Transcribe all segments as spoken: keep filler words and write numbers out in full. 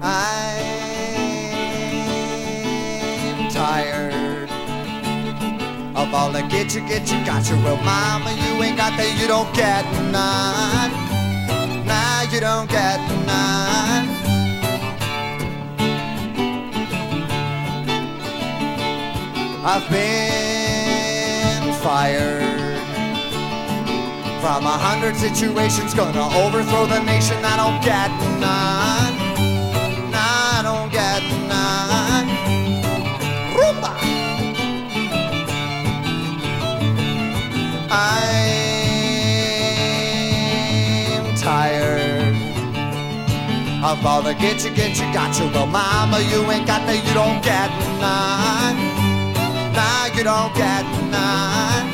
I'm tired of all the get you, get you, got you. Well, mama, you ain't got that, you don't get none. Nah, you don't get none. I've been fired from a hundred situations, gonna overthrow the nation. I don't get none. Nah, I don't get none. Rumba. I'm tired of all the get you, get you, got you. Well, mama, you ain't got that, you don't get none. Nah, you don't get none.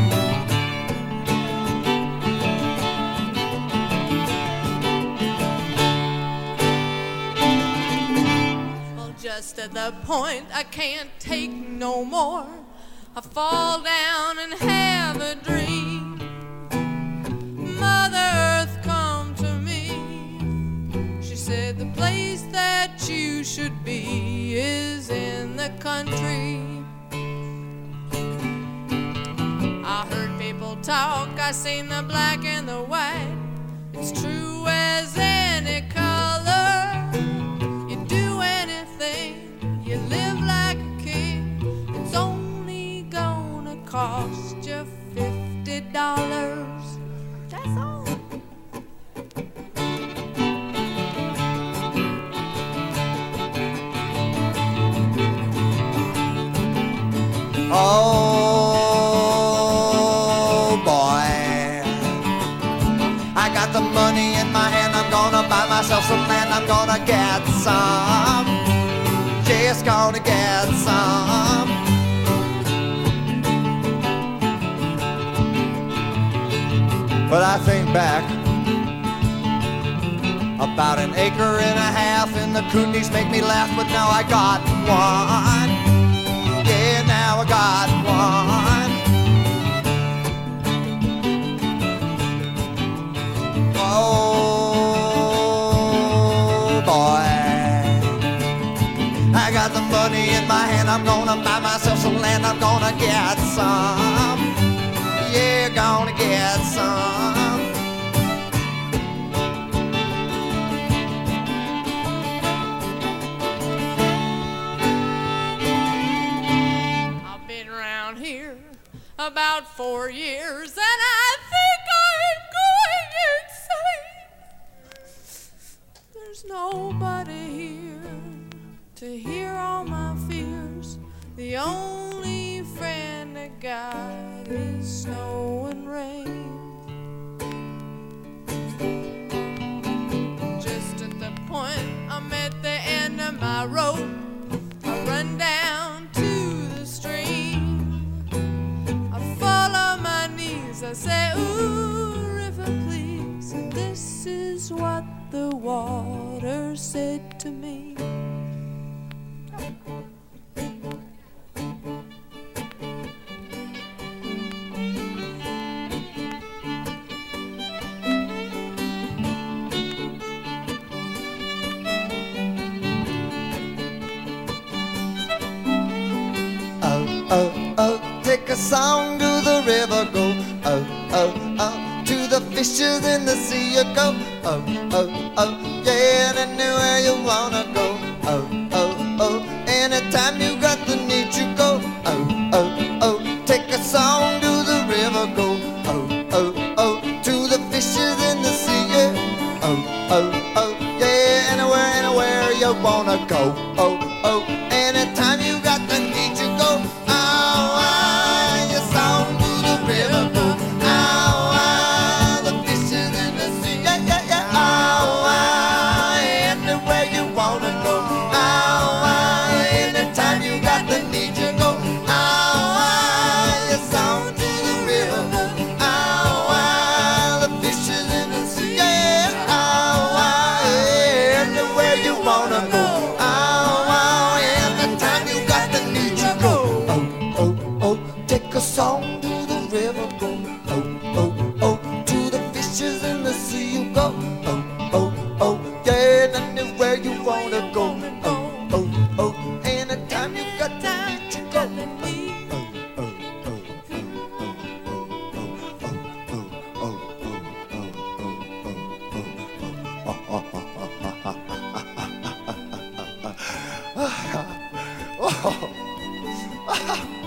Well, just at the point I can't take no more, I fall down and have a dream. Mother Earth come to me. She said the place that you should be is in the country. I heard people talk, I seen the black and the white. It's true as any color. You do anything, you live like a king. It's only gonna cost you fifty dollars. That's all. Oh boy, I got the money in my hand, I'm gonna buy myself some land, I'm gonna get some, just gonna get some. But I think back, about an acre and a half, and the coonies make me laugh, but now I got one. Yeah, now I got one. Oh boy, I got the money in my hand, I'm gonna buy myself some land, I'm gonna get some. Yeah, gonna get some. About four years, and I think I'm going insane. There's nobody here to hear all my fears. The only friend I got is snow and rain. Just at the point I'm at the end of my rope, I run down to the stream. Fall on my knees, I say, ooh, river, please. And this is what the water said to me. Oh, oh, oh, take a song to the river, go. Oh, oh, oh, to the fishes in the sea you go. Oh, oh, oh, yeah, anywhere you wanna go. Oh, oh, oh, anytime you got the need you go. Oh, oh, oh, take a song to the river, go. Oh, oh, oh, to the fishes in the sea, yeah. Oh, oh, oh, yeah, anywhere, anywhere you wanna go. Oh, oh, anytime you got the need you go. Song to the river go. Oh, oh, oh, to the fishes in the sea you go. Oh, oh, oh, yeah, anywhere you wanna go. Oh, oh, oh, anytime you got the need to go. Oh,